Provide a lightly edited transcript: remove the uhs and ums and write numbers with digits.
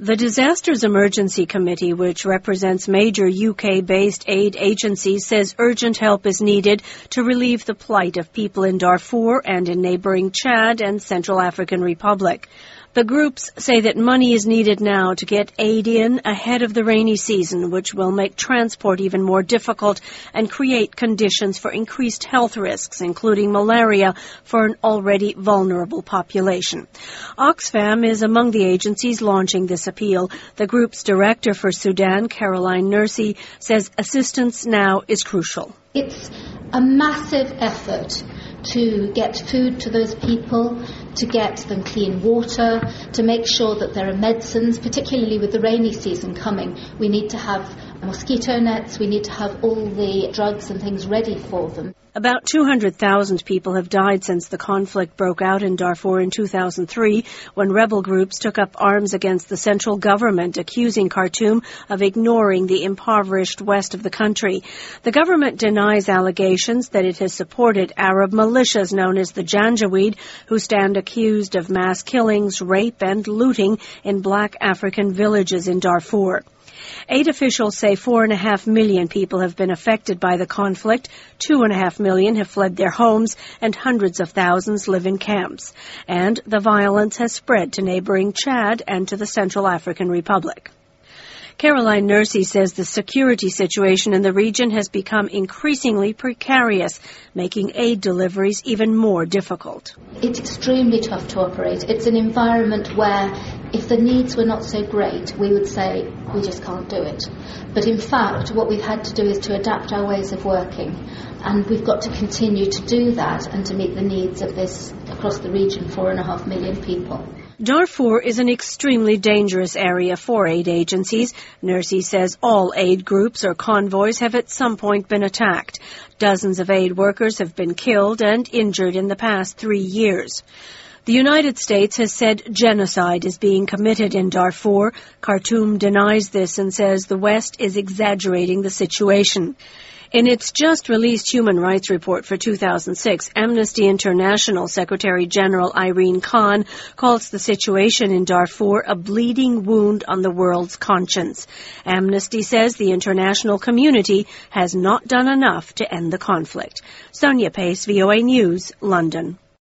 The Disasters Emergency Committee, which represents major UK-based aid agencies, says urgent help is needed to relieve the plight of people in Darfur and in neighbouring Chad and Central African Republic. The groups say that money is needed now to get aid in ahead of the rainy season, which will make transport even more difficult and create conditions for increased health risks, including malaria, for an already vulnerable population. Oxfam is among the agencies launching this appeal. The group's director for Sudan, Caroline Nursey, says assistance now is crucial. It's a massive effort to get food to those people, to get them clean water, to make sure that there are medicines, particularly with the rainy season coming. We need to have mosquito nets, we need to have all the drugs and things ready for them. About 200,000 people have died since the conflict broke out in Darfur in 2003, when rebel groups took up arms against the central government, accusing Khartoum of ignoring the impoverished west of the country. The government denies allegations that it has supported Arab militias known as the Janjaweed, who stand accused of mass killings, rape and looting in black African villages in Darfur. Aid officials say 4.5 million people have been affected by the conflict, 2.5 million have fled their homes, and hundreds of thousands live in camps. And the violence has spread to neighbouring Chad and to the Central African Republic. Caroline Nursey says the security situation in the region has become increasingly precarious, making aid deliveries even more difficult. It's extremely tough to operate. It's an environment where if the needs were not so great, we would say we just can't do it. But in fact, what we've had to do is to adapt our ways of working. And we've got to continue to do that and to meet the needs of this, across the region, 4.5 million people. Darfur is an extremely dangerous area for aid agencies. Nursey says all aid groups or convoys have at some point been attacked. Dozens of aid workers have been killed and injured in the past 3 years. The United States has said genocide is being committed in Darfur. Khartoum denies this and says the West is exaggerating the situation. In its just-released Human Rights Report for 2006, Amnesty International Secretary General Irene Khan calls the situation in Darfur a bleeding wound on the world's conscience. Amnesty says the international community has not done enough to end the conflict. Sonia Pace, VOA News, London.